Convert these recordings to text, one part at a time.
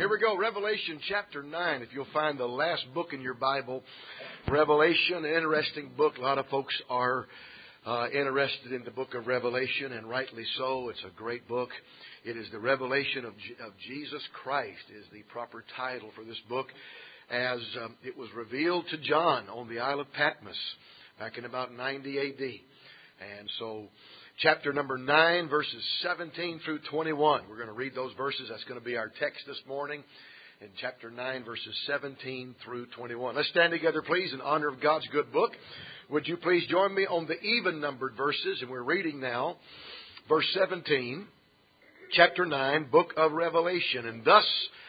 Here we go, Revelation chapter 9. If you'll find the last book in your Bible, Revelation, an interesting book. A lot of folks are interested in the book of Revelation, and rightly so. It's a great book. It is the revelation of Jesus Christ is the proper title for this book, as it was revealed to John on the Isle of Patmos back in about 90 A.D. And so chapter number 9, verses 17 through 21. We're going to read those verses. That's going to be our text this morning in chapter 9, verses 17 through 21. Let's stand together, please, in honor of God's good book. Would you please join me on the even-numbered verses? And we're reading now verse 17, chapter 9, book of Revelation. And thus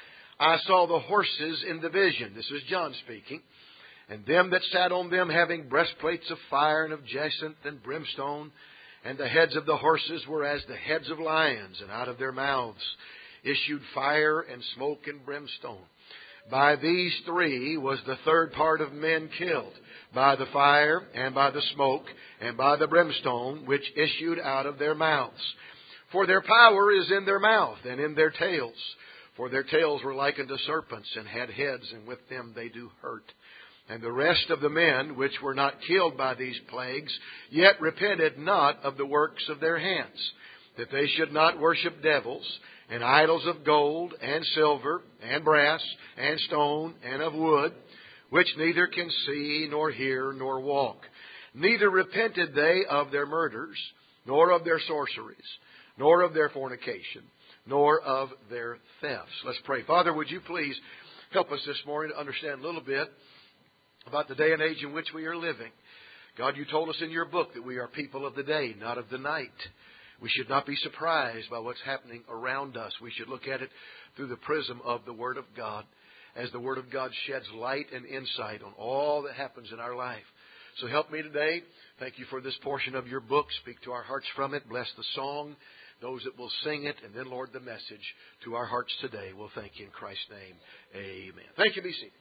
I saw the horses in the vision. This is John speaking. And them that sat on them having breastplates of fire and of jacinth and brimstone. And the heads of the horses were as the heads of lions, and out of their mouths issued fire and smoke and brimstone. By these three was the third part of men killed, by the fire and by the smoke and by the brimstone which issued out of their mouths. For their power is in their mouth and in their tails. For their tails were like unto serpents, and had heads, and with them they do hurt. And the rest of the men which were not killed by these plagues, yet repented not of the works of their hands, that they should not worship devils, and idols of gold, and silver, and brass, and stone, and of wood, which neither can see, nor hear, nor walk. Neither repented they of their murders, nor of their sorceries, nor of their fornication, nor of their thefts. Let's pray. Father, would you please help us this morning to understand a little bit about the day and age in which we are living. God, you told us in your book that we are people of the day, not of the night. We should not be surprised by what's happening around us. We should look at it through the prism of the Word of God, as the Word of God sheds light and insight on all that happens in our life. So help me today. Thank you for this portion of your book. Speak to our hearts from it. Bless the song, those that will sing it, and then, Lord, the message to our hearts today. We'll thank you in Christ's name. Amen. Thank you. Be seated.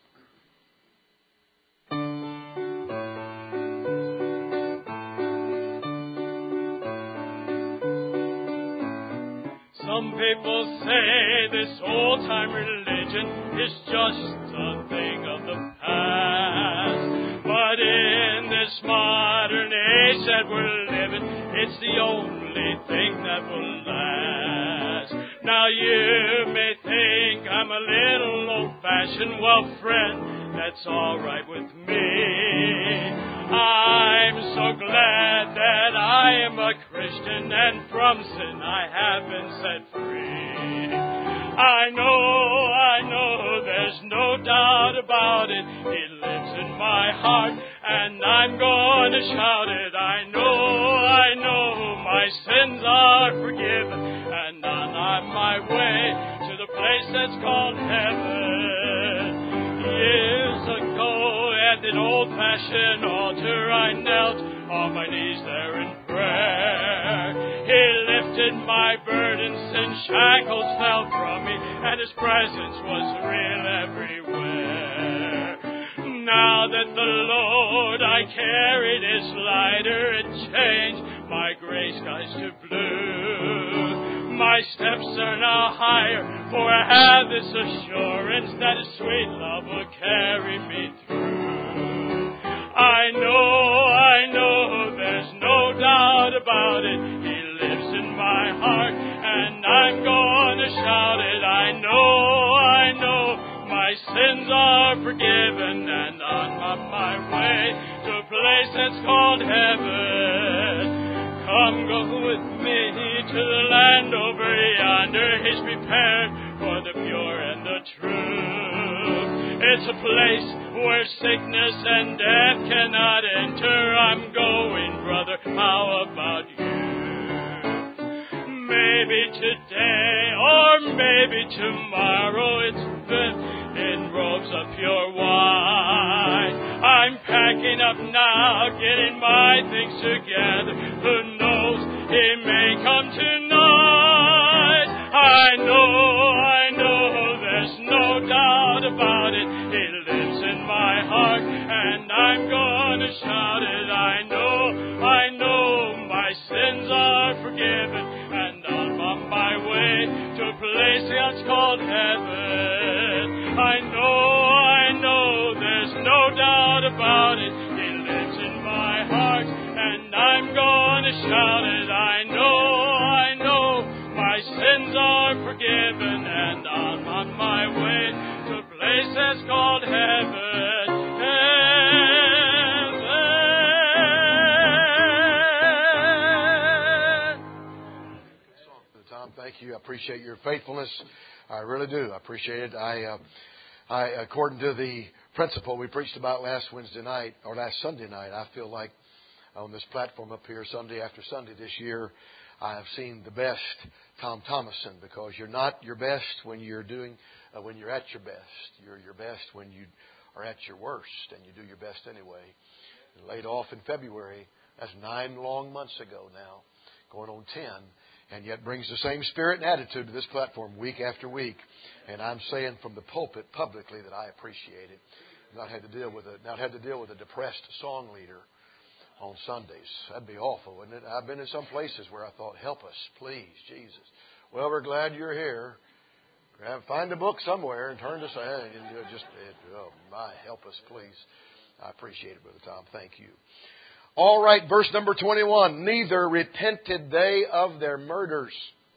Some people say this old-time religion is just a thing of the past. But in this modern age that we're living, it's the only thing that will last. Now you may think I'm a little old-fashioned. Well, friend, that's all right with me. I'm so glad that I am a Christian, and from sin I have been set free. I know, there's no doubt about it. He lives in my heart, and I'm going to shout it. I know, my sins are forgiven, and on my way to the place that's called heaven. Years ago at an old-fashioned altar I knelt on my knees there in prayer. He lifted my burdens and shackles fell from me, and His presence was real everywhere. Now that the load I carried is lighter, it changed my gray skies to blue. My steps are now higher, for I have this assurance that His sweet love will carry me through. I know, there's no doubt about it. He lives in my heart, and I'm going to shout it. I know, my sins are forgiven, and on my way to a place that's called heaven. Come, go with me to the land over yonder. He's prepared for the pure and the true. It's a place where sickness and death cannot enter. I'm going, brother, how about you? Maybe today or maybe tomorrow it's been in robes of pure white. I'm packing up now, getting my things together. Who knows, He may come tonight. I know, there's no doubt about it. He lives in my heart, and I'm gonna shout it. I know, my sins are forgiven, and I'm on my way to a place that's called heaven. Tom. Thank you. I appreciate your faithfulness. I really do. I appreciate it. I, according to the principle we preached about last Wednesday night or last Sunday night, I feel like on this platform up here, Sunday after Sunday this year, I have seen the best Tom Thomason, because you're not your best when you're at your best. You're your best when you are at your worst, and you do your best anyway. Laid off in February. That's 9 long months ago now, going on 10, and yet brings the same spirit and attitude to this platform week after week. And I'm saying from the pulpit publicly that I appreciate it. Not had to deal with a depressed song leader on Sundays. That'd be awful, wouldn't it? I've been in some places where I thought, help us, please, Jesus. Well, we're glad you're here. Find a book somewhere and turn to say, oh my, help us, please. I appreciate it, Brother Tom. Thank you. All right, verse number 21. Neither repented they of their murders,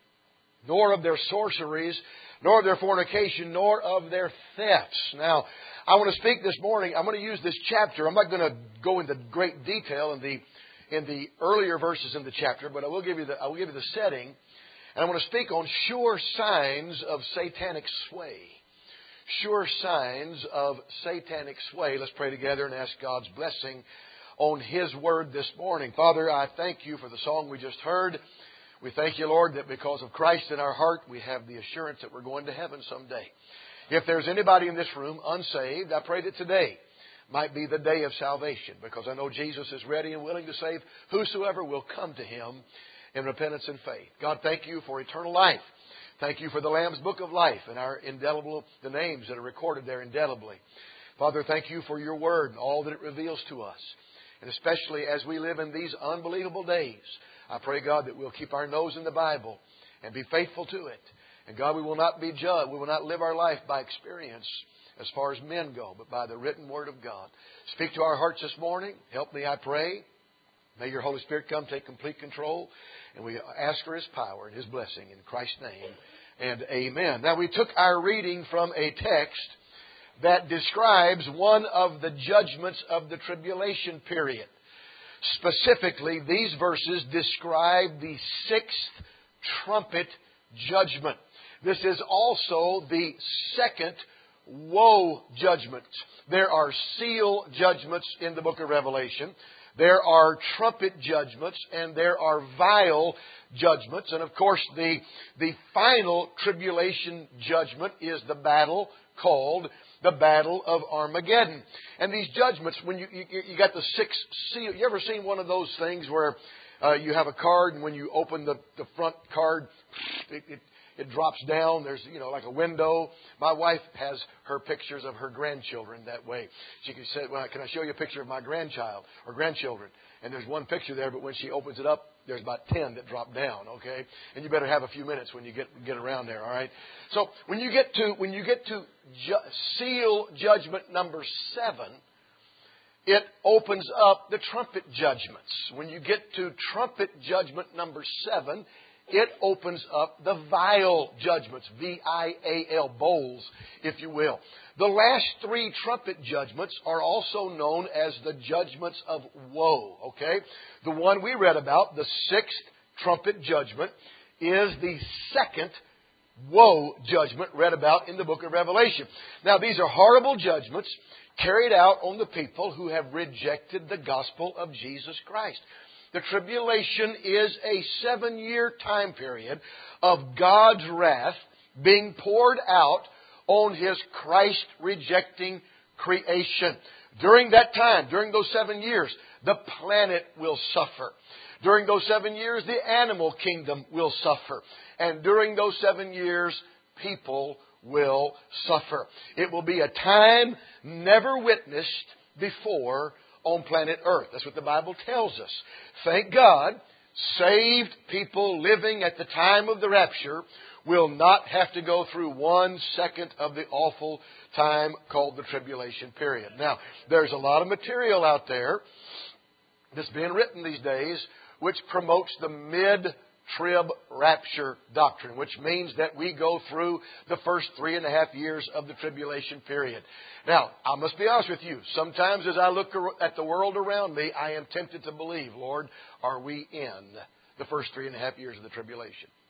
nor of their sorceries, nor of their fornication, nor of their thefts. Now, I want to speak this morning. I'm going to use this chapter. I'm not going to go into great detail in the earlier verses in the chapter, but I will give you the setting. And I want to speak on sure signs of satanic sway. Sure signs of satanic sway. Let's pray together and ask God's blessing on His Word this morning. Father, I thank You for the song we just heard. We thank You, Lord, that because of Christ in our heart, we have the assurance that we're going to heaven someday. If there's anybody in this room unsaved, I pray that today might be the day of salvation, because I know Jesus is ready and willing to save whosoever will come to Him in repentance and faith. God, thank You for eternal life. Thank You for the Lamb's Book of Life and the names that are recorded there indelibly. Father, thank You for Your Word and all that it reveals to us. And especially as we live in these unbelievable days, I pray, God, that we'll keep our nose in the Bible and be faithful to it. And God, we will not be judged. We will not live our life by experience as far as men go, but by the written Word of God. Speak to our hearts this morning. Help me, I pray. May Your Holy Spirit come take complete control. And we ask for His power and His blessing in Christ's name. And amen. Now, we took our reading from a text that describes one of the judgments of the tribulation period. Specifically, these verses describe the 6th trumpet judgment. This is also the 2nd woe judgment. There are seal judgments in the book of Revelation. There are trumpet judgments, and there are vial judgments. And of course, the final tribulation judgment is the battle called the Battle of Armageddon. And these judgments, when you got the 6 seal, you ever seen one of those things where you have a card, and when you open the front card, it drops down. There's, like a window. My wife has her pictures of her grandchildren that way. She can say, well, can I show you a picture of my grandchild or grandchildren? And there's one picture there, but when she opens it up, there's about 10 that drop down, okay? And you better have a few minutes when you get around there, all right? So when you get to seal judgment number 7, it opens up the trumpet judgments. When you get to trumpet judgment number 7, it opens up the vial judgments, V-I-A-L, bowls, if you will. The last 3 trumpet judgments are also known as the judgments of woe, okay? The one we read about, the 6th trumpet judgment, is the 2nd woe judgment read about in the book of Revelation. Now, these are horrible judgments carried out on the people who have rejected the gospel of Jesus Christ. The tribulation is a 7-year time period of God's wrath being poured out on His Christ-rejecting creation. During that time, during those 7 years, the planet will suffer. During those 7 years, the animal kingdom will suffer. And during those 7 years, people will suffer. It will be a time never witnessed before on planet Earth. That's what the Bible tells us. Thank God, saved people living at the time of the rapture will not have to go through 1 second of the awful time called the tribulation period. Now, there's a lot of material out there that's being written these days which promotes the mid-trib rapture doctrine, which means that we go through the first 3.5 years of the tribulation period. Now, I must be honest with you. Sometimes as I look at the world around me, I am tempted to believe, Lord, are we in the first 3.5 years of the tribulation?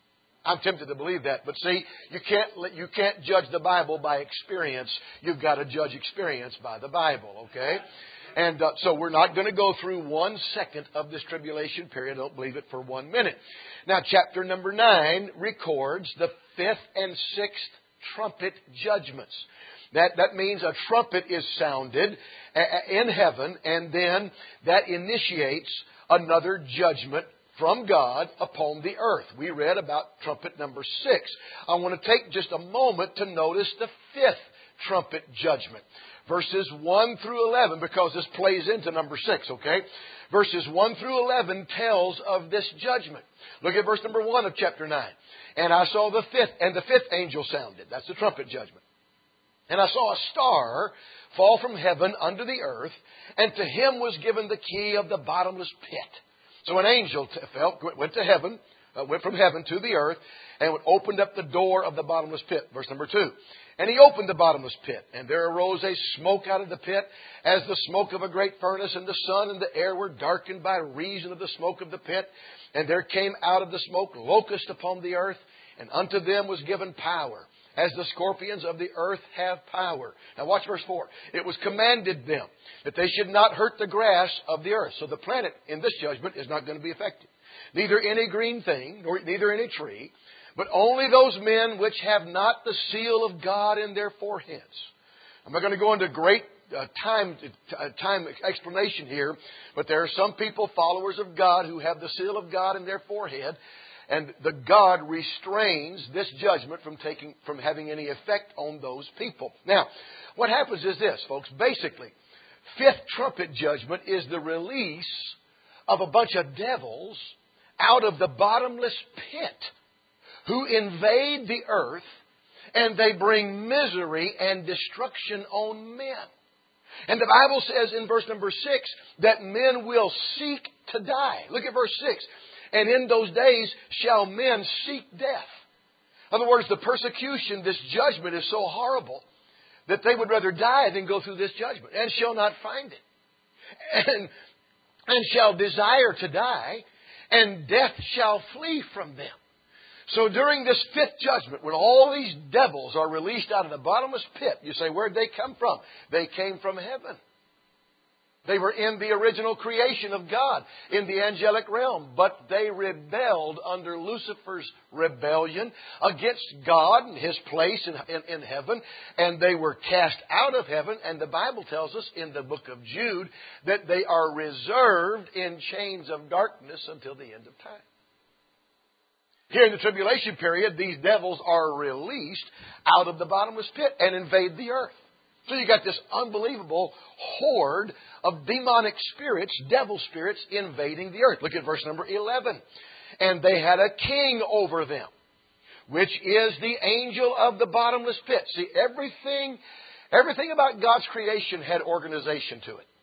I'm tempted to believe that. But see, you can't judge the Bible by experience. You've got to judge experience by the Bible, okay? And so we're not going to go through 1 second of this tribulation period. Don't believe it for 1 minute. Now, chapter number 9 records the 5th and 6th trumpet judgments. That means a trumpet is sounded in heaven, and then that initiates another judgment from God upon the earth. We read about trumpet number 6. I want to take just a moment to notice the 5th trumpet judgment. Verses 1 through 11, because this plays into number 6, okay? Verses 1 through 11 tells of this judgment. Look at verse number 1 of chapter 9. And I saw the 5th angel sounded. That's the trumpet judgment. And I saw a star fall from heaven unto the earth, and to him was given the key of the bottomless pit. So an angel went to heaven, went from heaven to the earth, and opened up the door of the bottomless pit. Verse number 2. And he opened the bottomless pit, and there arose a smoke out of the pit, as the smoke of a great furnace, and the sun and the air were darkened by reason of the smoke of the pit. And there came out of the smoke locusts upon the earth, and unto them was given power, as the scorpions of the earth have power. Now watch verse 4. It was commanded them that they should not hurt the grass of the earth. So the planet in this judgment is not going to be affected. Neither any green thing, nor neither any tree, but only those men which have not the seal of God in their foreheads. I'm not going to go into great time explanation here, but there are some people, followers of God, who have the seal of God in their forehead, and the God restrains this judgment from having any effect on those people. Now, what happens is this, folks. Basically, 5th trumpet judgment is the release of a bunch of devils out of the bottomless pit who invade the earth, and they bring misery and destruction on men. And the Bible says in verse number 6 that men will seek to die. Look at verse 6. And in those days shall men seek death. In other words, the persecution, this judgment is so horrible that they would rather die than go through this judgment, and shall not find it. And shall desire to die, and death shall flee from them. So during this 5th judgment, when all these devils are released out of the bottomless pit, you say, where'd they come from? They came from heaven. They were in the original creation of God, in the angelic realm. But they rebelled under Lucifer's rebellion against God and His place in heaven. And they were cast out of heaven. And the Bible tells us in the book of Jude that they are reserved in chains of darkness until the end of time. Here in the tribulation period, these devils are released out of the bottomless pit and invade the earth. So you got this unbelievable horde of demonic spirits, devil spirits, invading the earth. Look at verse number 11. And they had a king over them, which is the angel of the bottomless pit. See, everything about God's creation had organization to it.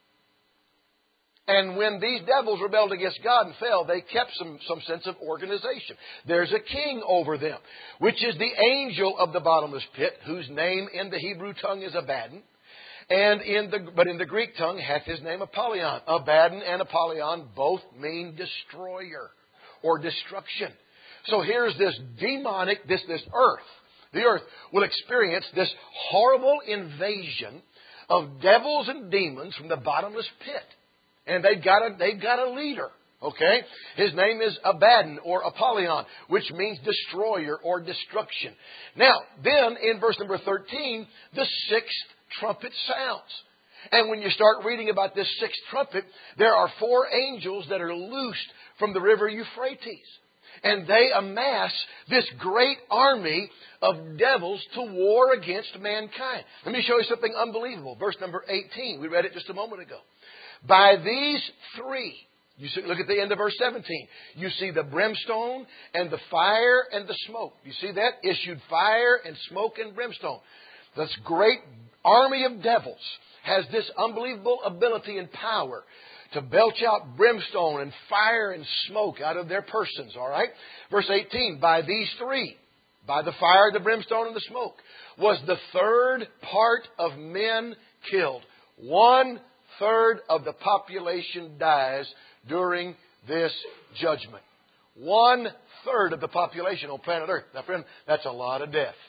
And when these devils rebelled against God and fell, they kept some sense of organization. There's a king over them, which is the angel of the bottomless pit, whose name in the Hebrew tongue is Abaddon, but in the Greek tongue hath his name Apollyon. Abaddon and Apollyon both mean destroyer or destruction. So here's this demonic, this earth. The earth will experience this horrible invasion of devils and demons from the bottomless pit. And they've got a leader, okay? His name is Abaddon or Apollyon, which means destroyer or destruction. Now, then in verse number 13, the 6th trumpet sounds. And when you start reading about this 6th trumpet, there are 4 angels that are loosed from the river Euphrates. And they amass this great army of devils to war against mankind. Let me show you something unbelievable. Verse number 18. We read it just a moment ago. By these 3, you see, look at the end of verse 17. You see the brimstone and the fire and the smoke. You see that? Issued fire and smoke and brimstone. This great army of devils has this unbelievable ability and power to belch out brimstone and fire and smoke out of their persons. All right? Verse 18. By these 3, by the fire, the brimstone, and the smoke, was the 3rd part of men killed. 1/3 of the population dies during this judgment. 1/3 of the population on planet Earth. Now, friend, that's a lot of death.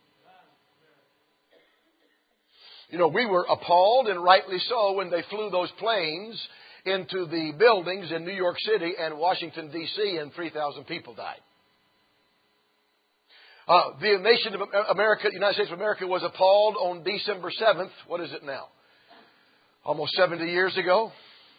You know, we were appalled, and rightly so, when they flew those planes into the buildings in New York City and Washington, D.C., and 3,000 people died. The nation of America, United States of America, was appalled on December 7th. What is it now? Almost 70 years ago.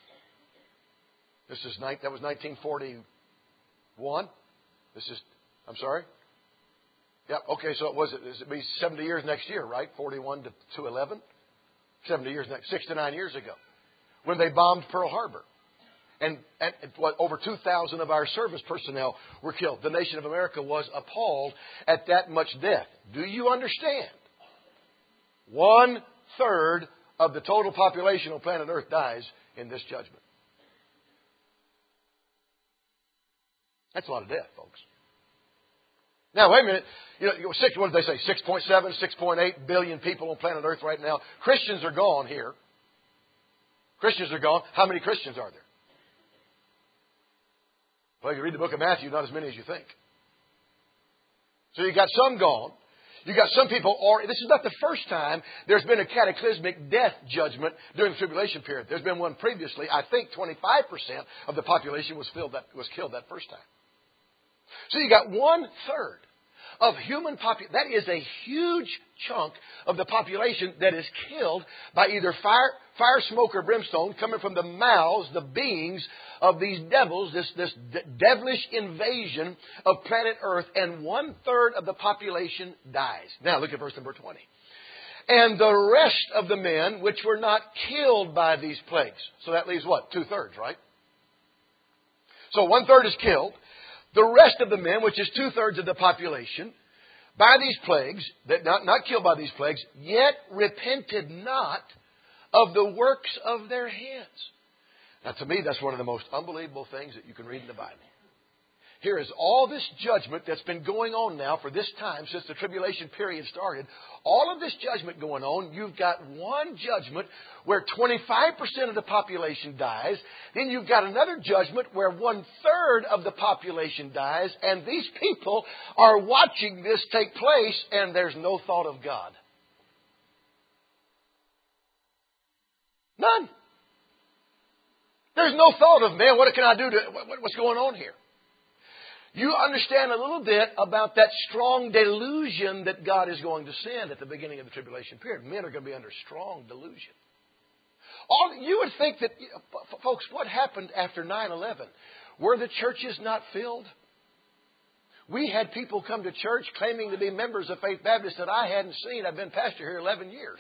That was 1941. I'm sorry? Yeah, okay, so it'll be 70 years next year, right? 41 to 11? 70 years next, 6 to 9 years ago, when they bombed Pearl Harbor. And over 2,000 of our service personnel were killed. The nation of America was appalled at that much death. Do you understand? 1/3 of the total population on planet Earth dies in this judgment. That's a lot of death, folks. Now, wait a minute. What did they say? 6.7, 6.8 billion people on planet Earth right now. Christians are gone here. Christians are gone. How many Christians are there? Well, you read the book of Matthew, not as many as you think. So you got some gone. You got some people, this is not the first time there's been a cataclysmic death judgment during the tribulation period. There's been one previously. I think 25% of the population was killed that first time. So you got 1/3 of human population. That is a huge chunk of the population that is killed by either fire, smoke, or brimstone coming from the mouths, the beings of these devils, this devilish invasion of planet Earth, and 1/3 of the population dies. Now look at verse number 20. And the rest of the men which were not killed by these plagues. So that leaves what? 2/3, right? So 1/3 is killed. The rest of the men, which is 2/3 of the population, by these plagues, that not killed by these plagues, yet repented not of the works of their hands. Now, to me, that's one of the most unbelievable things that you can read in the Bible. Here is all this judgment that's been going on now for this time since the tribulation period started. All of this judgment going on. You've got one judgment where 25% of the population dies. Then you've got another judgment where 1/3 of the population dies. And these people are watching this take place, and there's no thought of God. None. There's no thought of, man, what can I do what's going on here? You understand a little bit about that strong delusion that God is going to send at the beginning of the tribulation period. Men are going to be under strong delusion. You would think that, folks, what happened after 9/11? Were the churches not filled? We had people come to church claiming to be members of Faith Baptist that I hadn't seen. I've been pastor here 11 years.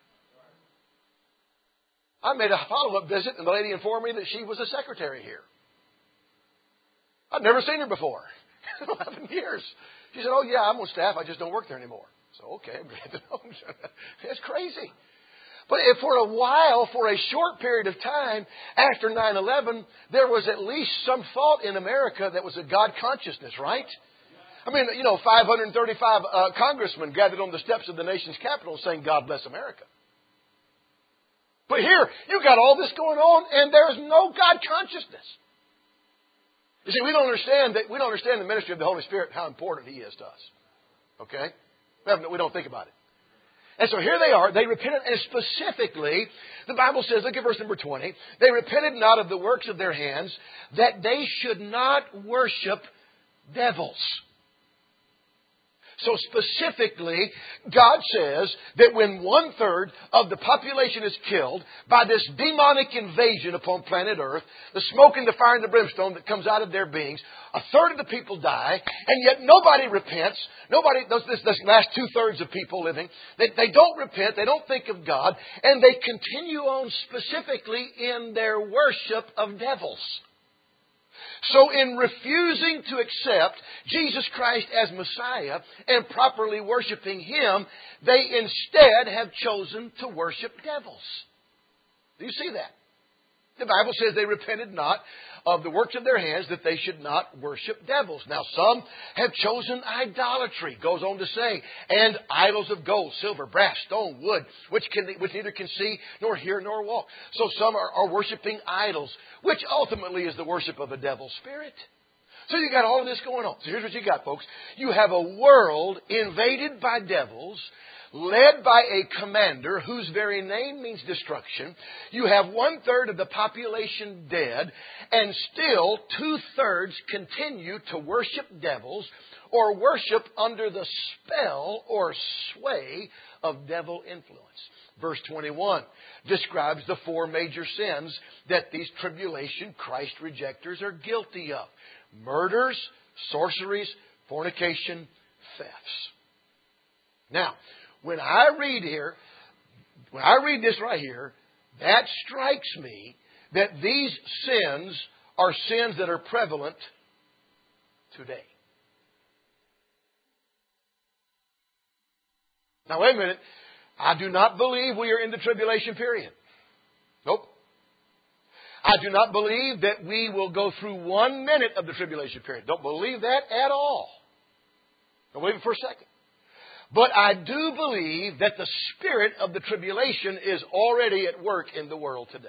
I made a follow-up visit, and the lady informed me that she was a secretary here. I'd never seen her before. 11 years. She said, oh, yeah, I'm on staff. I just don't work there anymore. So, okay, I'm glad to know. It's crazy. But if for a while, for a short period of time after 9/11, there was at least some thought in America that was a God consciousness, right? I mean, 535 congressmen gathered on the steps of the nation's capital saying, God bless America. But here, you've got all this going on, and there's no God consciousness. You see, we don't understand the ministry of the Holy Spirit, how important He is to us. Okay? We don't think about it. And so here they are. They repented, and specifically, the Bible says, look at verse number 20. They repented not of the works of their hands, that they should not worship devils. So specifically, God says that when 1/3 of the population is killed by this demonic invasion upon planet Earth, the smoke and the fire and the brimstone that comes out of their beings, 1/3 of the people die, and yet nobody repents. This last 2/3 of people living, they don't repent, they don't think of God, and they continue on specifically in their worship of devils. So in refusing to accept Jesus Christ as Messiah and properly worshiping Him, they instead have chosen to worship devils. Do you see that? The Bible says they repented not of the works of their hands, that they should not worship devils. Now some have chosen idolatry, goes on to say, and idols of gold, silver, brass, stone, wood, which neither can see, nor hear, nor walk. So some are worshiping idols, which ultimately is the worship of a devil spirit. So you got all of this going on. So here's what you got, folks. You have a world invaded by devils, led by a commander whose very name means destruction. You have 1/3 of the population dead, and still 2/3 continue to worship devils or worship under the spell or sway of devil influence. Verse 21 describes the 4 major sins that these tribulation Christ rejectors are guilty of. Murders, sorceries, fornication, thefts. Now, when I read this right here, that strikes me that these sins are sins that are prevalent today. Now, wait a minute. I do not believe we are in the tribulation period. Nope. I do not believe that we will go through 1 minute of the tribulation period. Don't believe that at all. Don't believe it for a second. But I do believe that the spirit of the tribulation is already at work in the world today.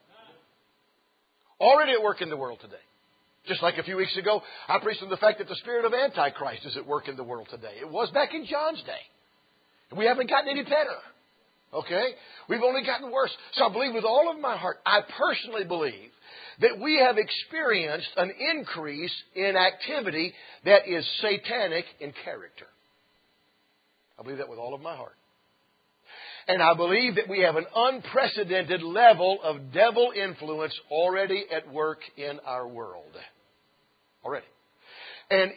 Already at work in the world today. Just like a few weeks ago, I preached on the fact that the spirit of Antichrist is at work in the world today. It was back in John's day. We haven't gotten any better. Okay? We've only gotten worse. So I believe with all of my heart, I personally believe that we have experienced an increase in activity that is satanic in character. I believe that with all of my heart. And I believe that we have an unprecedented level of devil influence already at work in our world. Already. And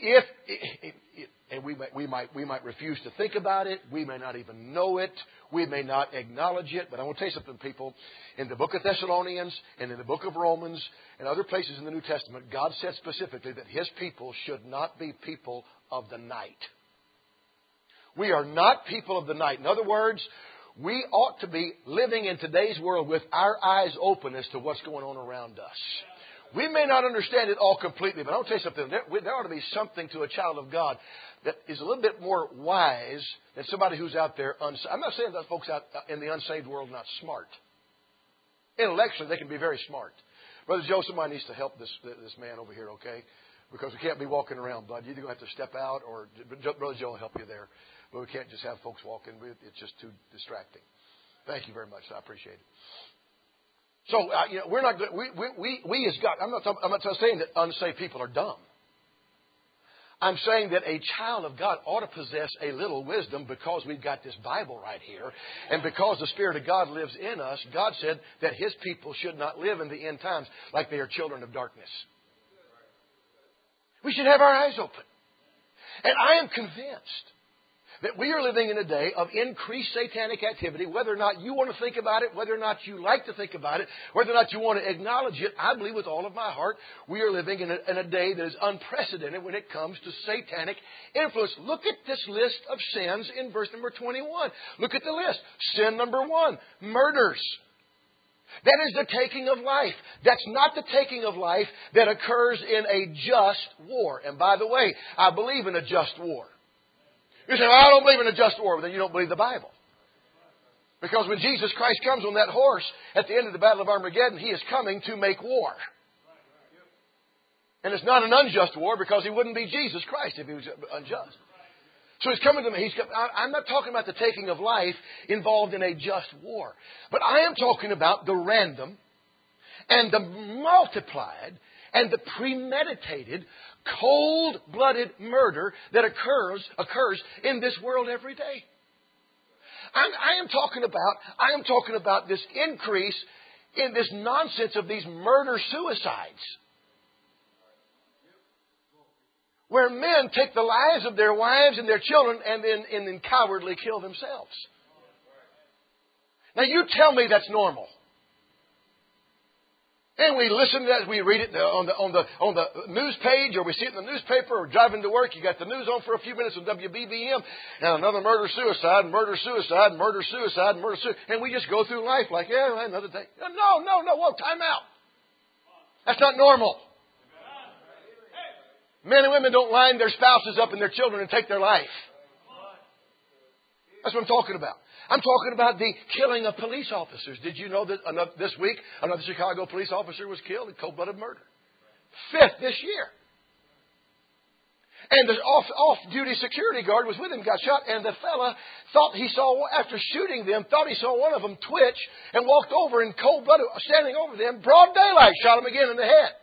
we might refuse to think about it. We may not even know it. We may not acknowledge it. But I want to tell you something, people. In the book of Thessalonians and in the book of Romans and other places in the New Testament, God said specifically that His people should not be people of the night. We are not people of the night. In other words, we ought to be living in today's world with our eyes open as to what's going on around us. We may not understand it all completely, but I'll tell you something. There ought to be something to a child of God that is a little bit more wise than somebody who's out there unsaved. I'm not saying that folks out in the unsaved world are not smart. Intellectually, they can be very smart. Brother Joe, somebody needs to help this man over here, okay? Because we can't be walking around, bud. You're either going to have to step out, or Brother Joe will help you there. But we can't just have folks walking. It's just too distracting. Thank you very much. I appreciate it. So, we're not good. We as God, I'm not saying that unsaved people are dumb. I'm saying that a child of God ought to possess a little wisdom because we've got this Bible right here. And because the Spirit of God lives in us, God said that His people should not live in the end times like they are children of darkness. We should have our eyes open. And I am convinced that we are living in a day of increased satanic activity, whether or not you want to think about it, whether or not you like to think about it, whether or not you want to acknowledge it. I believe with all of my heart we are living in a day that is unprecedented when it comes to satanic influence. Look at this list of sins in verse number 21. Look at the list. Sin number 1, murders. That is the taking of life. That's not the taking of life that occurs in a just war. And by the way, I believe in a just war. You say, well, I don't believe in a just war. Well, then you don't believe the Bible. Because when Jesus Christ comes on that horse at the end of the Battle of Armageddon, He is coming to make war. And it's not an unjust war because He wouldn't be Jesus Christ if He was unjust. So He's coming to me. I'm not talking about the taking of life involved in a just war. But I am talking about the random and the multiplied and the premeditated, cold-blooded murder that occurs in this world every day. I am talking about this increase in this nonsense of these murder-suicides, where men take the lives of their wives and their children and then cowardly kill themselves. Now you tell me that's normal. And we listen to that, we read it on the news page, or we see it in the newspaper, or driving to work. You got the news on for a few minutes on WBBM, and another murder-suicide, murder-suicide, murder-suicide, murder-suicide. And we just go through life like, yeah, another day. No, whoa, time out. That's not normal. Men and women don't line their spouses up and their children and take their life. That's what I'm talking about. I'm talking about the killing of police officers. Did you know that this week another Chicago police officer was killed in cold-blooded murder? 5th this year. And the off-duty security guard was with him, got shot, and the fella thought he saw, after shooting them, thought he saw one of them twitch and walked over in cold blood, standing over them, broad daylight, shot him again in the head.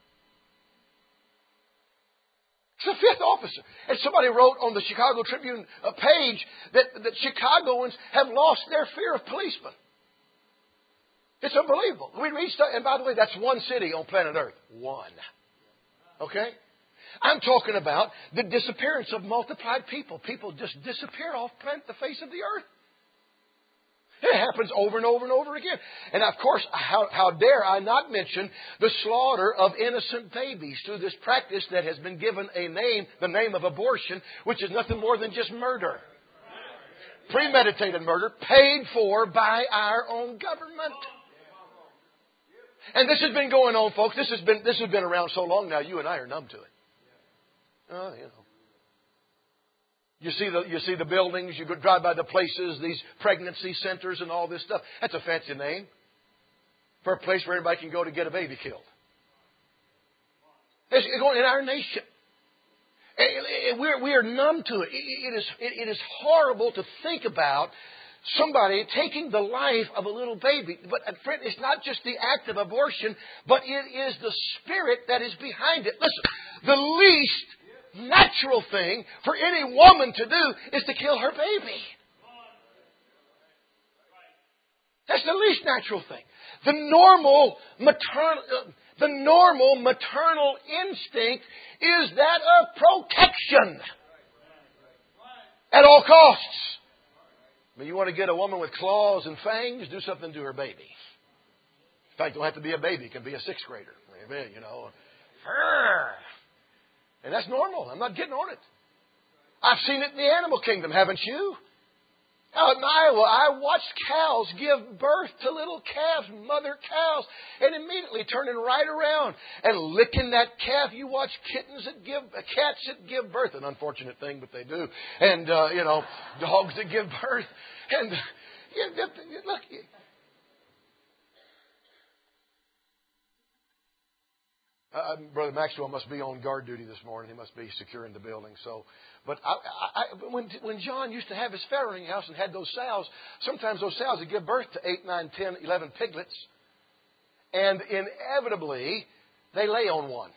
It's the fifth officer. And somebody wrote on the Chicago Tribune page that Chicagoans have lost their fear of policemen. It's unbelievable. We reached, and by the way, that's one city on planet Earth. One. Okay? I'm talking about the disappearance of multiplied people. People just disappear off the face of the earth. It happens over and over and over again. And of course, how dare I not mention the slaughter of innocent babies through this practice that has been given a name, the name of abortion, which is nothing more than just murder. Premeditated murder paid for by our own government. And this has been going on, folks. This has been around so long now, you and I are numb to it. You see the buildings, you go drive by the places, these pregnancy centers and all this stuff. That's a fancy name for a place where everybody can go to get a baby killed. It's going in our nation. We are numb to it. It is horrible to think about somebody taking the life of a little baby. But friend, it's not just the act of abortion, but it is the spirit that is behind it. Listen, the least natural thing for any woman to do is to kill her baby. That's the least natural thing. The normal maternal instinct is that of protection at all costs. I mean, you want to get a woman with claws and fangs, do something to her baby. In fact, it don't have to be a baby. It can be a sixth grader. You know. And that's normal. I'm not getting on it. I've seen it in the animal kingdom, haven't you? Out in Iowa, I watched cows give birth to little calves, mother cows, and immediately turning right around and licking that calf. You watch cats that give birth, an unfortunate thing, but they do. And, dogs that give birth. And, look, Brother Maxwell must be on guard duty this morning. He must be securing the building. But when John used to have his farrowing house and had those sows, sometimes those sows would give birth to 8, 9, 10, 11 piglets. And inevitably, they lay on one.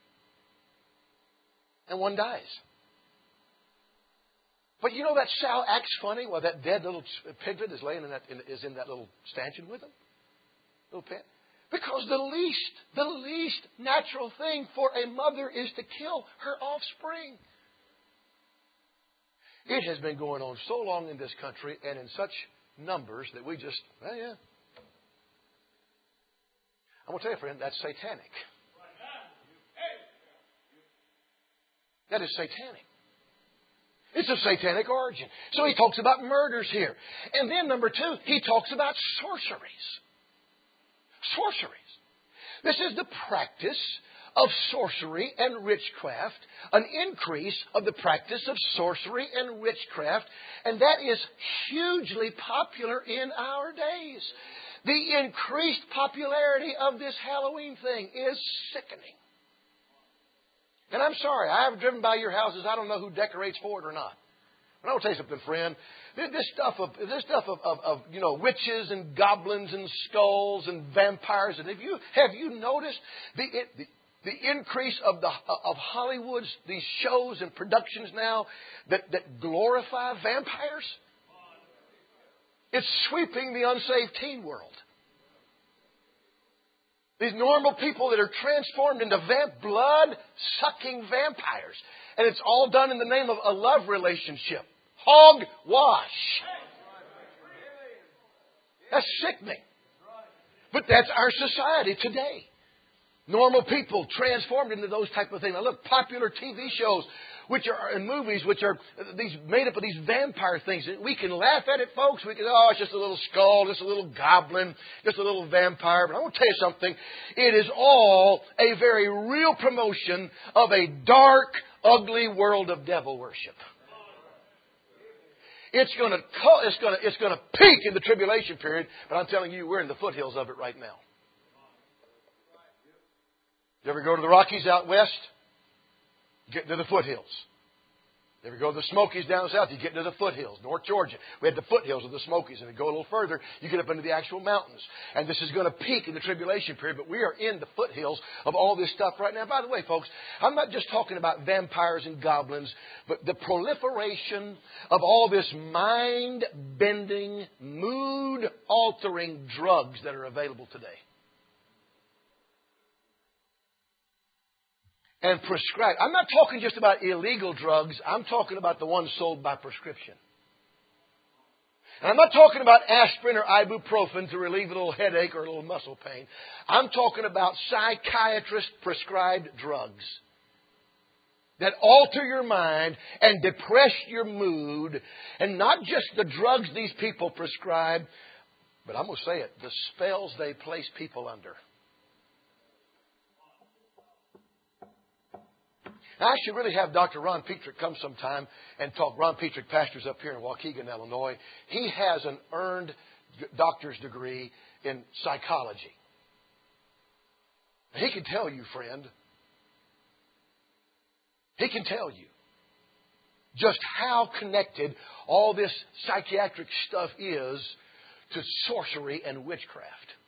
And one dies. But you know that sow acts funny while that dead little piglet is laying is in that little stanchion with him? Little pen. Because the least natural thing for a mother is to kill her offspring. It has been going on so long in this country and in such numbers that we just, I'm going to tell you, friend, that's satanic. That is satanic. It's of satanic origin. So he talks about murders here. And then number 2, he talks about sorceries. Sorceries. This is the practice of sorcery and witchcraft, an increase of the practice of sorcery and witchcraft, and that is hugely popular in our days. The increased popularity of this Halloween thing is sickening. And I'm sorry, I haven't driven by your houses. I don't know who decorates for it or not. But I'll tell you something, friend. This stuff of witches and goblins and skulls and vampires. And have you noticed the increase of Hollywood's these shows and productions now that glorify vampires? It's sweeping the unsaved teen world. These normal people that are transformed into blood-sucking vampires. And it's all done in the name of a love relationship. Hogwash. That's sickening. But that's our society today. Normal people transformed into those type of things. Now look, popular TV shows and movies which are these made up of these vampire things. We can laugh at it, folks. We can, it's just a little skull, just a little goblin, just a little vampire. But I want to tell you something. It is all a very real promotion of a dark, ugly world of devil worship. It's going to peak in the tribulation period, but I'm telling you, we're in the foothills of it right now. You ever go to the Rockies out west? Get to the foothills. You ever go to the Smokies down south, you get into the foothills. North Georgia, we had the foothills of the Smokies. And if you go a little further, you get up into the actual mountains. And this is going to peak in the tribulation period, but we are in the foothills of all this stuff right now. By the way, folks, I'm not just talking about vampires and goblins, but the proliferation of all this mind-bending, mood-altering drugs that are available today. And prescribed. I'm not talking just about illegal drugs. I'm talking about the ones sold by prescription. And I'm not talking about aspirin or ibuprofen to relieve a little headache or a little muscle pain. I'm talking about psychiatrist-prescribed drugs that alter your mind and depress your mood. And not just the drugs these people prescribe, but I'm going to say it, the spells they place people under. I should really have Dr. Ron Petrick come sometime and talk. Ron Petrick pastors up here in Waukegan, Illinois. He has an earned doctor's degree in psychology. He can tell you, friend, he can tell you just how connected all this psychiatric stuff is to sorcery and witchcraft.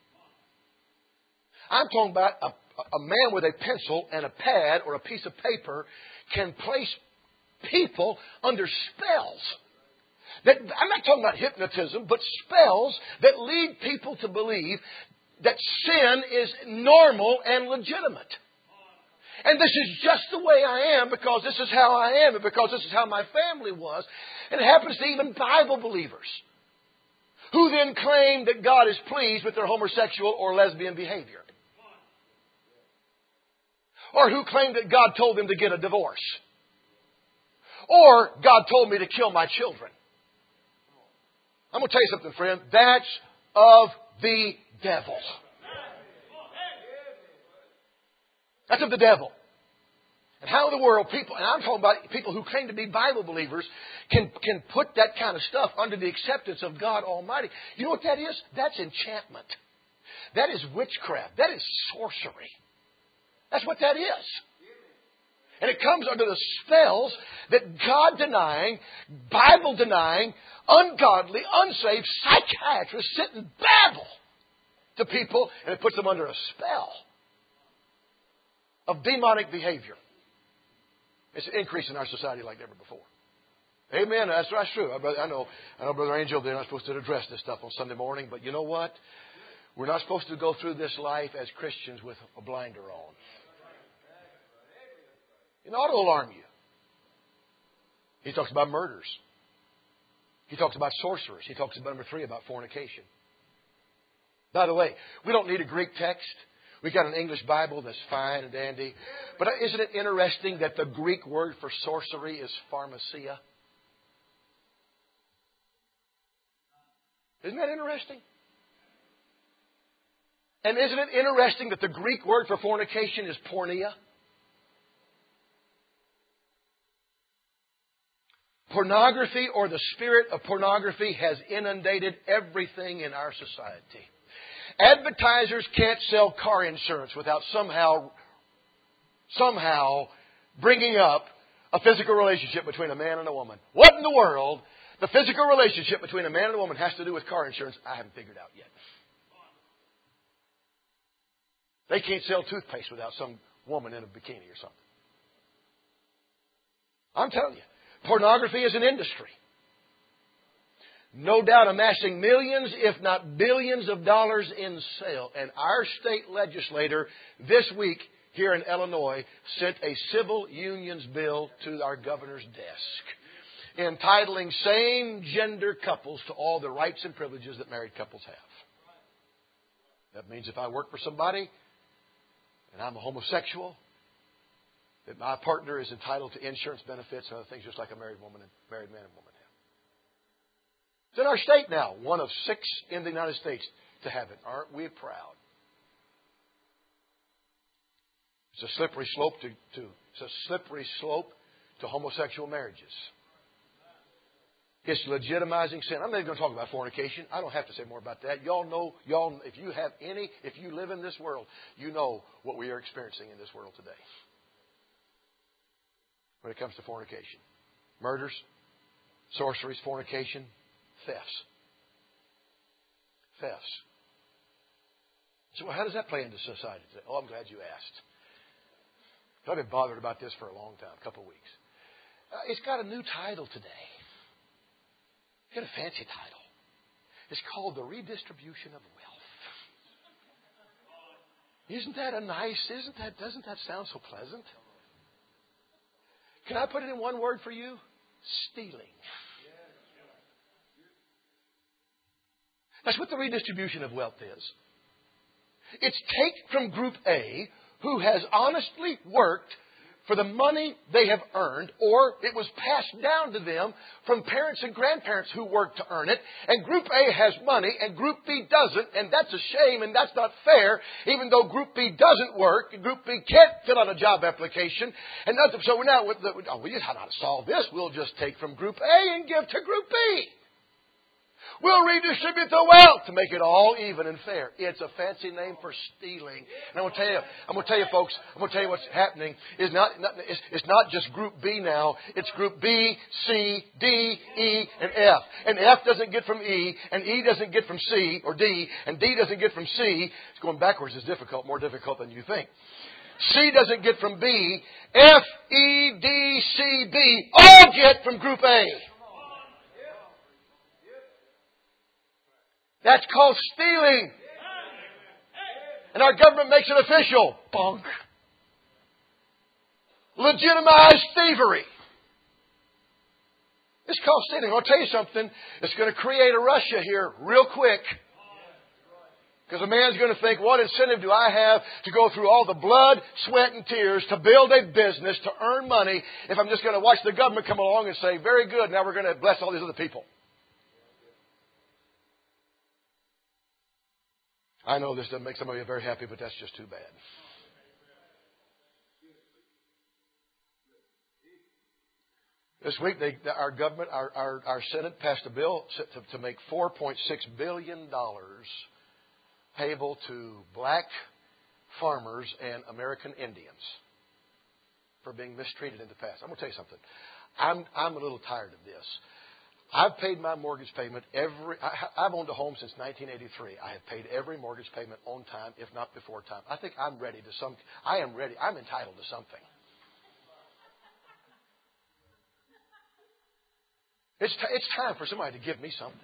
I'm talking about a man with a pencil and a pad or a piece of paper can place people under spells. I'm not talking about hypnotism, but spells that lead people to believe that sin is normal and legitimate. And this is just the way I am because this is how I am and because this is how my family was. And it happens to even Bible believers who then claim that God is pleased with their homosexual or lesbian behavior. Or who claim that God told them to get a divorce. Or God told me to kill my children. I'm going to tell you something, friend. That's of the devil. That's of the devil. And how in the world people, and I'm talking about people who claim to be Bible believers, can put that kind of stuff under the acceptance of God Almighty. You know what that is? That's enchantment. That is witchcraft. That is sorcery. That's what that is. And it comes under the spells that God-denying, Bible-denying, ungodly, unsaved psychiatrists sit and babble to people, and it puts them under a spell of demonic behavior. It's an increase in our society like never before. Amen. That's true. I know, Brother Angel, they're not supposed to address this stuff on Sunday morning, but you know what? We're not supposed to go through this life as Christians with a blinder on. It ought to alarm you. He talks about murders. He talks about sorcerers. He talks about, number 3, about fornication. By the way, we don't need a Greek text. We've got an English Bible that's fine and dandy. But isn't it interesting that the Greek word for sorcery is pharmacia? Isn't that interesting? And isn't it interesting that the Greek word for fornication is porneia? Pornography, or the spirit of pornography, has inundated everything in our society. Advertisers can't sell car insurance without somehow bringing up a physical relationship between a man and a woman. What in the world the physical relationship between a man and a woman has to do with car insurance, I haven't figured out yet. They can't sell toothpaste without some woman in a bikini or something. I'm telling you. Pornography is an industry. No doubt amassing millions, if not billions of dollars in sale. And our state legislator this week here in Illinois sent a civil unions bill to our governor's desk, entitling same-gender couples to all the rights and privileges that married couples have. That means if I work for somebody and I'm a homosexual, that my partner is entitled to insurance benefits and other things just like a married woman and married man and woman have. It's in our state now, one of 6 in the United States to have it. Aren't we proud? It's a slippery slope to homosexual marriages. It's legitimizing sin. I'm not even going to talk about fornication. I don't have to say more about that. Y'all know, if you live in this world, you know what we are experiencing in this world today. when it comes to fornication. Murders, sorceries, fornication, thefts. Thefts. So how does that play into society today? Oh, I'm glad you asked. I've been bothered about this for a long time, a couple of weeks. It's got a new title today. It's got a fancy title. It's called the redistribution of wealth. Isn't that doesn't that sound so pleasant? Can I put it in one word for you? Stealing. That's what the redistribution of wealth is. It's take from Group A, who has honestly worked for the money they have earned, or it was passed down to them from parents and grandparents who worked to earn it, and Group A has money and Group B doesn't, and that's a shame and that's not fair, even though Group B doesn't work, and Group B can't fill out a job application, and nothing. So now, we just know how to solve this. We'll just take from Group A and give to Group B. We'll redistribute the wealth to make it all even and fair. It's a fancy name for stealing. And I'm going to tell you, folks, what's happening is it's not just Group B now. It's Group B, C, D, E, and F. And F doesn't get from E, and E doesn't get from C or D, and D doesn't get from C. It's going backwards is difficult, more difficult than you think. C doesn't get from B. F, E, D, C, B all get from Group A. That's called stealing. And our government makes it official. Bunk. Legitimized thievery. It's called stealing. I'll tell you something. It's going to create a Russia here real quick. Because a man's going to think, what incentive do I have to go through all the blood, sweat, and tears to build a business, to earn money, if I'm just going to watch the government come along and say, very good, now we're going to bless all these other people. I know this doesn't make some of you very happy, but that's just too bad. This week, our government, our Senate passed a bill to make $4.6 billion payable to black farmers and American Indians for being mistreated in the past. I'm going to tell you something. I'm a little tired of this. I've paid my mortgage payment I've owned a home since 1983. I have paid every mortgage payment on time, if not before time. I think I'm ready I am ready. I'm entitled to something. It's time for somebody to give me something.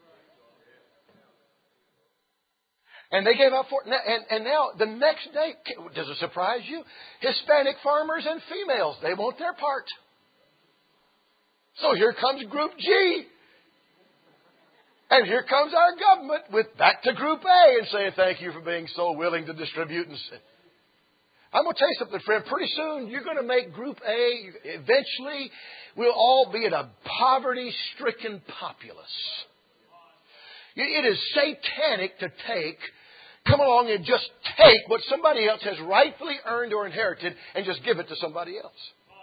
And they gave up for it. And now, the next day, does it surprise you? Hispanic farmers and females, they want their part. So here comes Group G. And here comes our government with back to Group A and saying, thank you for being so willing to distribute. And I'm going to tell you something, friend. Pretty soon, you're going to make Group A. Eventually, we'll all be in a poverty-stricken populace. It is satanic to come along and just take what somebody else has rightfully earned or inherited and just give it to somebody else.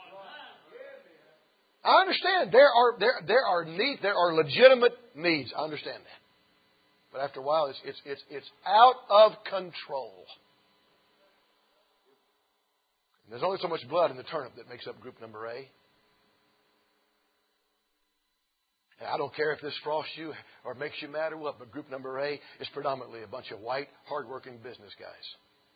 I understand there are needs, there are legitimate needs. I understand that, but after a while, it's out of control. And there's only so much blood in the turnip that makes up Group Number A. And I don't care if this frosts you or makes you mad or what, but Group Number A is predominantly a bunch of white, hardworking business guys,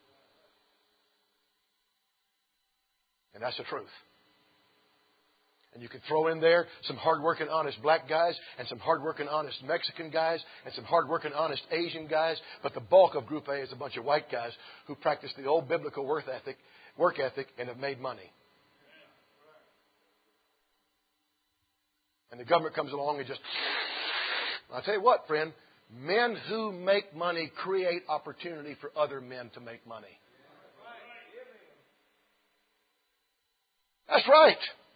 and that's the truth. And you can throw in there some hard-working, honest black guys and some hard-working, honest Mexican guys and some hard-working, honest Asian guys. But the bulk of Group A is a bunch of white guys who practice the old biblical work ethic and have made money. And the government comes along and just... I'll tell you what, friend. Men who make money create opportunity for other men to make money. That's right.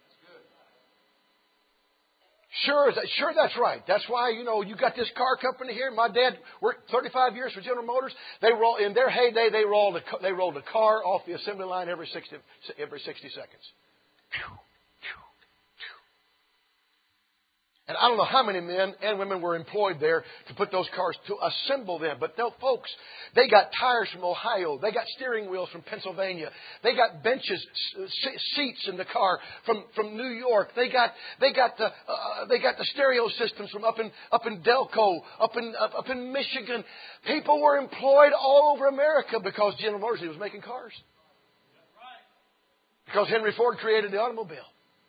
Sure, that's right. That's why, you got this car company here. My dad worked 35 years for General Motors. In their heyday, they rolled a car off the assembly line every 60 seconds. And I don't know how many men and women were employed there to put those cars, to assemble them. But folks, they got tires from Ohio. They got steering wheels from Pennsylvania. They got benches, seats in the car from New York. They got the stereo systems from up in Delco, up in Michigan. People were employed all over America because General Motors was making cars. Because Henry Ford created the automobile.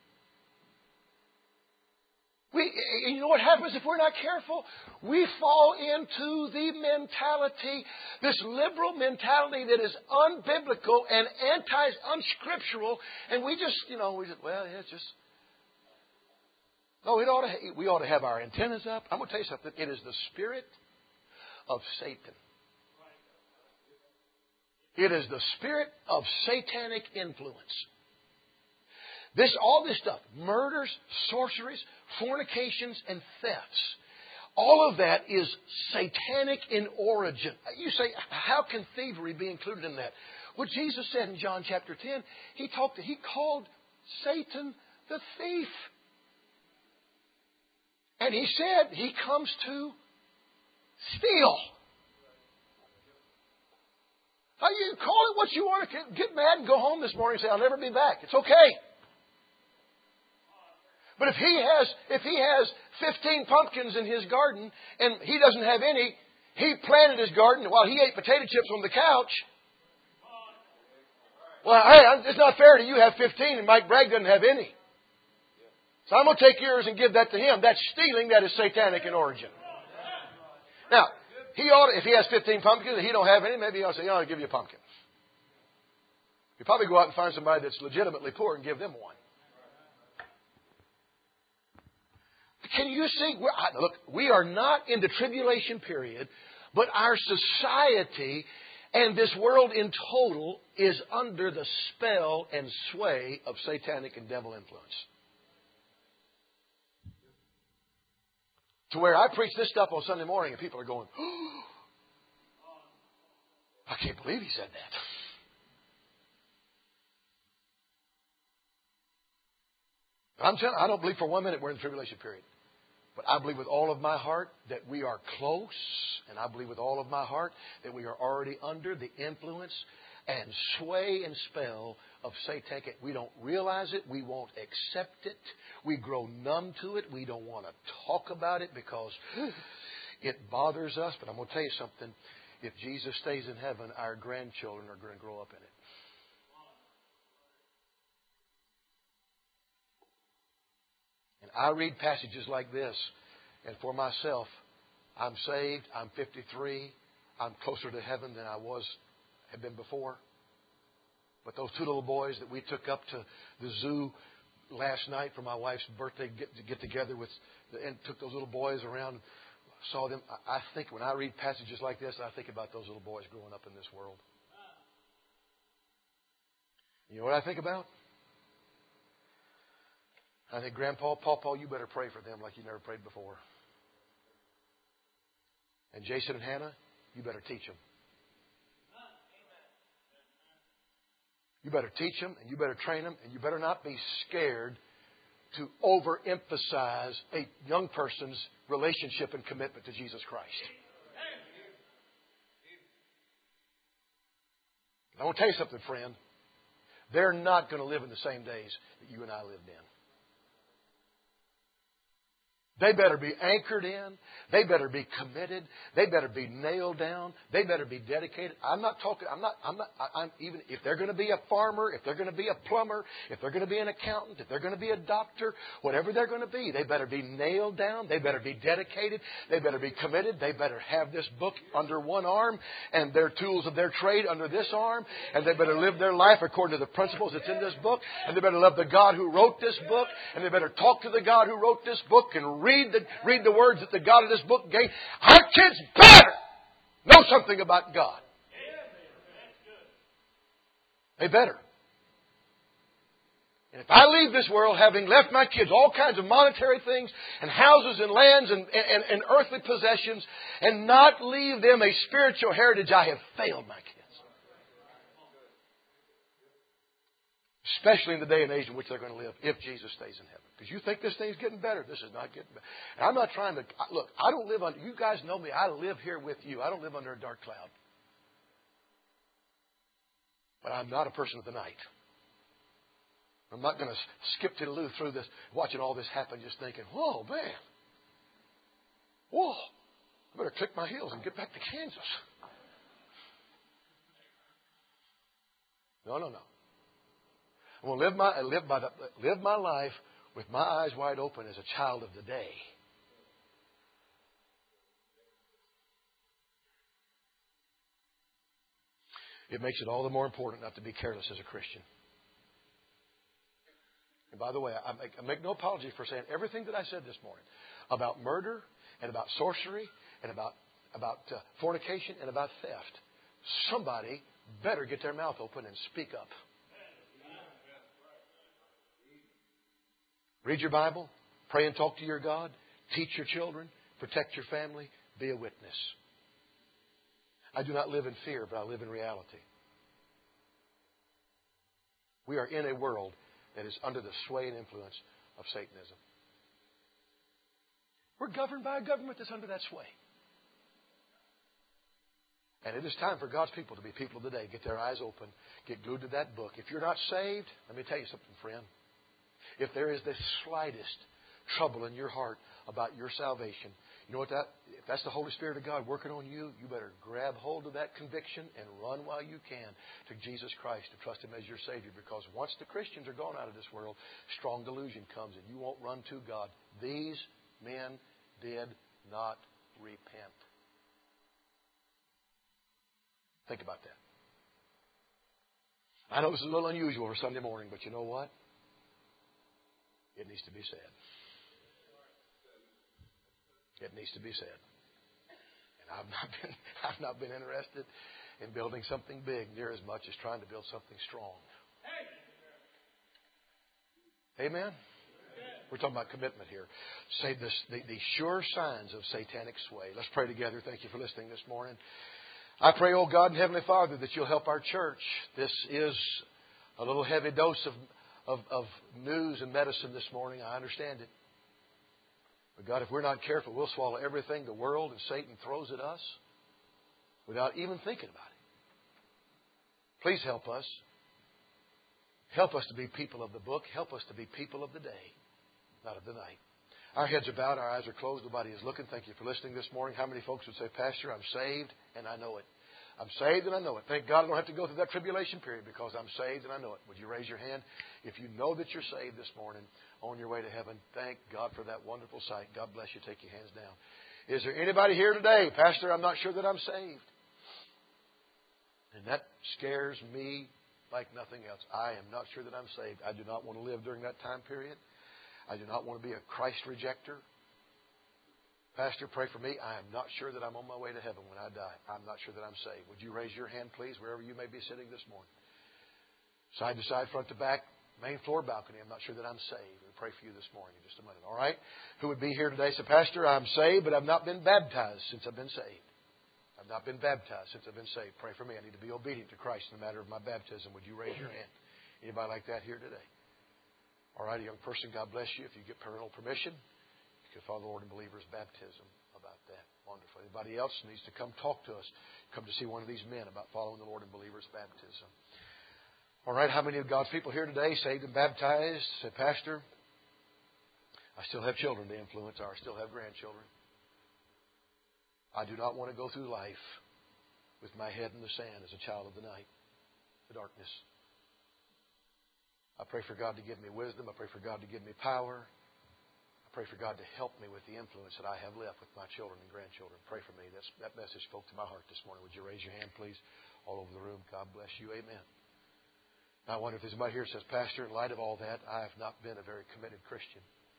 You know what happens if we're not careful? We fall into the mentality, this liberal mentality that is unbiblical and unscriptural, and we just, it's just. No, we ought to have our antennas up. I'm going to tell you something. It is the spirit of Satan. It is the spirit of satanic influence. All this stuff, murders, sorceries, fornications, and thefts, all of that is satanic in origin. You say, how can thievery be included in that? Well, Jesus said in John chapter 10, He called Satan the thief. And He said he comes to steal. Now, you call it what you want to get mad and go home this morning and say, I'll never be back. It's okay. But if he has 15 pumpkins in his garden and he doesn't have any, he planted his garden while he ate potato chips on the couch. Well, hey, it's not fair to you have 15 and Mike Bragg doesn't have any. So I'm going to take yours and give that to him. That's stealing. That is satanic in origin. Now, if he has 15 pumpkins and he don't have any, maybe I'll say, I'll give you a pumpkin. You probably go out and find somebody that's legitimately poor and give them one. Can you see? Look, we are not in the tribulation period, but our society and this world in total is under the spell and sway of satanic and devil influence. To where I preach this stuff on Sunday morning and people are going, oh, I can't believe he said that. I'm telling you, I don't believe for 1 minute we're in the tribulation period. But I believe with all of my heart that we are close, and I believe with all of my heart that we are already under the influence and sway and spell of Satan. We don't realize it. We won't accept it. We grow numb to it. We don't want to talk about it because it bothers us. But I'm going to tell you something. If Jesus stays in heaven, our grandchildren are going to grow up in it. And I read passages like this, and for myself, I'm saved, I'm 53, I'm closer to heaven than I had been before. But those two little boys that we took up to the zoo last night for my wife's birthday get together and took those little boys around, saw them. I think when I read passages like this, I think about those little boys growing up in this world. You know what I think about? I think, Grandpa, Pawpaw, you better pray for them like you never prayed before. And Jason and Hannah, you better teach them. You better teach them, and you better train them, and you better not be scared to overemphasize a young person's relationship and commitment to Jesus Christ. I want to tell you something, friend. They're not going to live in the same days that you and I lived in. They better be anchored in. They better be committed. They better be nailed down. They better be dedicated. Even if they're going to be a farmer, if they're going to be a plumber, if they're going to be an accountant, if they're going to be a doctor, whatever they're going to be, they better be nailed down. They better be dedicated. They better be committed. They better have this book under one arm and their tools of their trade under this arm. And they better live their life according to the principles that's in this book. And they better love the God who wrote this book. And they better talk to the God who wrote this book and read the words that the God of this book gave. Our kids better know something about God. They better. And if I leave this world having left my kids all kinds of monetary things and houses and lands and earthly possessions and not leave them a spiritual heritage, I have failed my kids. Especially in the day and age in which they're going to live, if Jesus stays in heaven. Because you think this thing's getting better. This is not getting better. And I'm not trying to... Look, I don't live under... You guys know me. I live here with you. I don't live under a dark cloud. But I'm not a person of the night. I'm not going to skip to the loo through this, watching all this happen, just thinking, whoa, man. Whoa. I better click my heels and get back to Kansas. No. I'm going to live my life with my eyes wide open as a child of the day. It makes it all the more important not to be careless as a Christian. And by the way, I make no apology for saying everything that I said this morning about murder and about sorcery and about fornication and about theft. Somebody better get their mouth open and speak up. Read your Bible, pray and talk to your God, teach your children, protect your family, be a witness. I do not live in fear, but I live in reality. We are in a world that is under the sway and influence of Satanism. We're governed by a government that's under that sway. And it is time for God's people to be people of the day. Get their eyes open. Get glued to that book. If you're not saved, let me tell you something, friend. If there is the slightest trouble in your heart about your salvation, you know what if that's the Holy Spirit of God working on you, you better grab hold of that conviction and run while you can to Jesus Christ to trust Him as your Savior. Because once the Christians are gone out of this world, strong delusion comes and you won't run to God. These men did not repent. Think about that. I know this is a little unusual for Sunday morning, but you know what? It needs to be said. It needs to be said. And I've not been interested in building something big near as much as trying to build something strong. Amen? We're talking about commitment here. Say this, the sure signs of satanic sway. Let's pray together. Thank you for listening this morning. I pray, oh God and Heavenly Father, that you'll help our church. This is a little heavy dose of news and medicine this morning. I understand it. But God, if we're not careful, we'll swallow everything the world and Satan throws at us without even thinking about it. Please help us. Help us to be people of the book. Help us to be people of the day, not of the night. Our heads are bowed, our eyes are closed, nobody is looking. Thank you for listening this morning. How many folks would say, Pastor, I'm saved and I know it. I'm saved and I know it. Thank God I don't have to go through that tribulation period because I'm saved and I know it. Would you raise your hand? If you know that you're saved this morning on your way to heaven, thank God for that wonderful sight. God bless you. Take your hands down. Is there anybody here today? Pastor, I'm not sure that I'm saved. And that scares me like nothing else. I am not sure that I'm saved. I do not want to live during that time period. I do not want to be a Christ rejecter. Pastor, pray for me. I am not sure that I'm on my way to heaven when I die. I'm not sure that I'm saved. Would you raise your hand, please, wherever you may be sitting this morning? Side to side, front to back, main floor, balcony. I'm not sure that I'm saved. We'll pray for you this morning in just a minute. All right? Who would be here today? Say, Pastor, I'm saved, but I've not been baptized since I've been saved. I've not been baptized since I've been saved. Pray for me. I need to be obedient to Christ in the matter of my baptism. Would you raise your hand? Anybody like that here today? All right, a young person, God bless you. If you get parental permission, you can follow the Lord in believers' baptism about that. Wonderful. Anybody else needs to come talk to us, come to see one of these men about following the Lord in believers' baptism. All right, how many of God's people here today, saved and baptized, say, Pastor, I still have children to influence, or I still have grandchildren. I do not want to go through life with my head in the sand as a child of the night, the darkness. I pray for God to give me wisdom. I pray for God to give me power. I pray for God to help me with the influence that I have left with my children and grandchildren. Pray for me. That message spoke to my heart this morning. Would you raise your hand, please, all over the room? God bless you. Amen. Now, I wonder if there's somebody here that says, Pastor, in light of all that, I have not been a very committed Christian.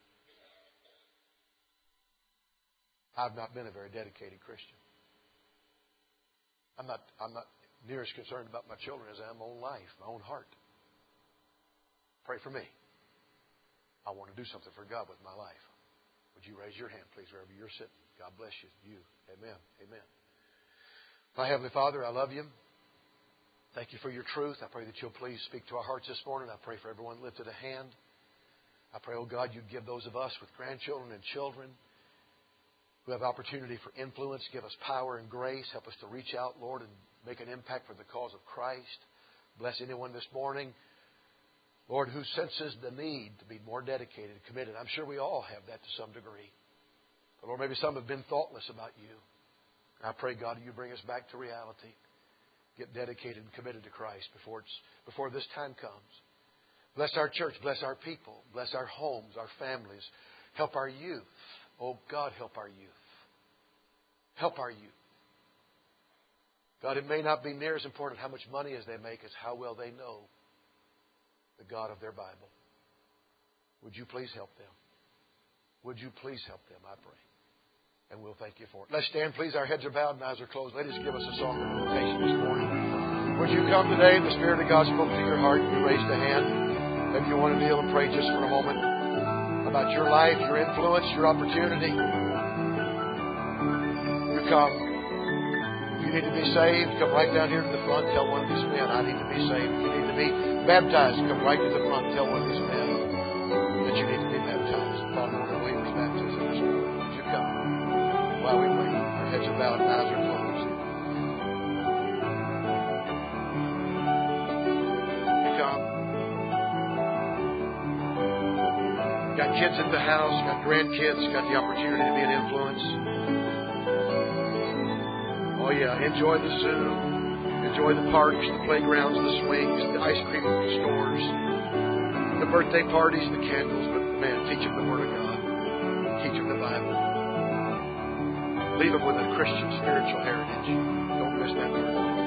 I've not been a very dedicated Christian. I'm not near as concerned about my children as I am my own life, my own heart. Pray for me. I want to do something for God with my life. Would you raise your hand, please, wherever you're sitting? God bless you. You. Amen. Amen. My Heavenly Father, I love you. Thank you for your truth. I pray that you'll please speak to our hearts this morning. I pray for everyone lifted a hand. I pray, oh God, you'd give those of us with grandchildren and children who have opportunity for influence, give us power and grace. Help us to reach out, Lord, and make an impact for the cause of Christ. Bless anyone this morning, Lord, who senses the need to be more dedicated and committed. I'm sure we all have that to some degree. But Lord, maybe some have been thoughtless about you. I pray, God, you bring us back to reality. Get dedicated and committed to Christ before this time comes. Bless our church. Bless our people. Bless our homes, our families. Help our youth. Oh, God, help our youth. Help our youth. God, it may not be near as important how much money as they make as how well they know the God of their Bible. Would you please help them? Would you please help them, I pray. And we'll thank you for it. Let's stand, please. Our heads are bowed and eyes are closed. Let us give us a song of invitation this morning. Would you come today and the Spirit of God spoke to your heart and you raised a hand? Maybe you want to kneel and pray just for a moment about your life, your influence, your opportunity. You come. If you need to be saved, come right down here to the front. Tell one of these men, I need to be saved. If you need to be baptized, come right to the front. Tell one of these men that you need to be baptized. Father, one of the believers' baptism this morning. Would you come? While we wait, our heads are bowed and eyes are closed. You come. Got kids at the house, got grandkids, got the opportunity to be an influence. Oh yeah, enjoy the zoo, enjoy the parks, the playgrounds, the swings, the ice cream stores, the birthday parties, the candles. But man, teach them the Word of God. Teach them the Bible. Leave them with a Christian spiritual heritage. Don't miss that word.